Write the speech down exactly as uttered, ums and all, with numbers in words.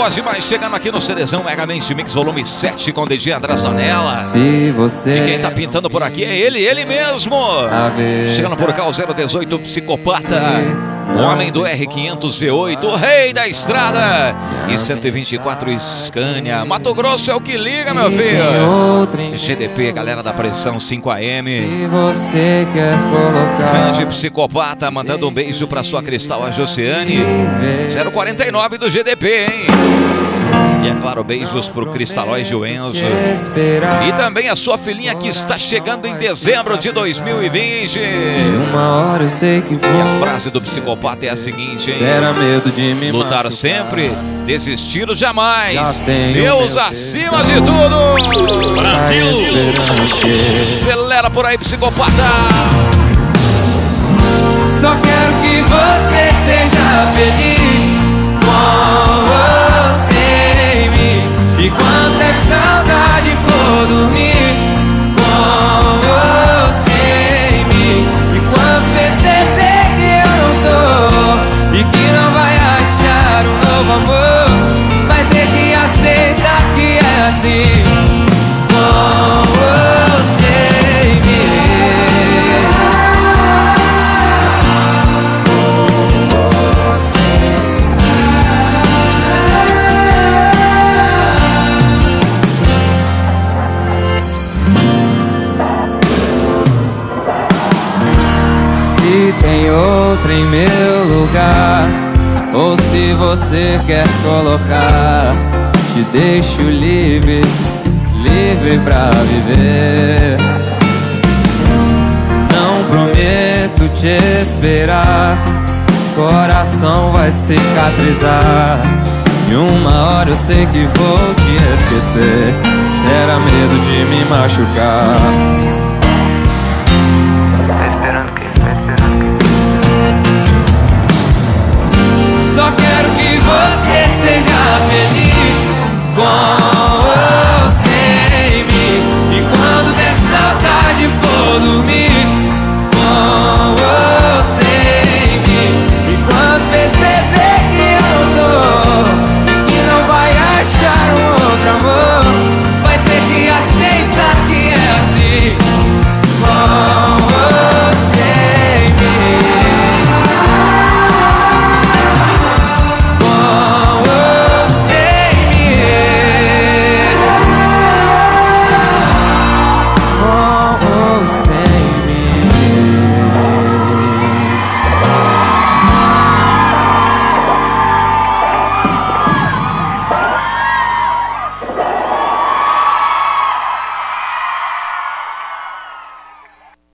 boa demais, chegando aqui no CDzão Megamente Mix volume sete com D J André Zanella. Se você E quem tá pintando por aqui é ele, ele mesmo. Chegando por cá o zero dezoito Psicopata, o homem do R quinhentos V oito, o rei da estrada. E cento e vinte e quatro Scania. Mato Grosso é o que liga, meu filho. G D P, galera da Pressão cinco A M. Se você quer colocar Grande Psicopata, mandando um beijo pra sua Cristal, a Josiane. zero quarenta e nove do G D P, hein? E é claro, beijos pro Cristalóide o Enzo. E também a sua filhinha que está chegando em dezembro de dois mil e vinte. Uma hora eu sei que vou. E a frase do Psicopata é a seguinte, hein? Será medo de me lutar machucar. sempre, desistir jamais. tenho Deus meu acima de tudo. Brasil! Acelera por aí, Psicopata. Só quero que você seja feliz com você em mim. E quando a saudade for dormir com você em mim. E quando perceber que eu não tô e que não vai achar um novo amor, vai ter que aceitar que é assim. Com você em mim. Se tem outra em meu lugar, ou se você quer colocar, te deixo livre, livre pra viver. Não prometo te esperar, coração vai cicatrizar. E uma hora eu sei que vou te esquecer. Será medo de me machucar. Só quero que você seja feliz com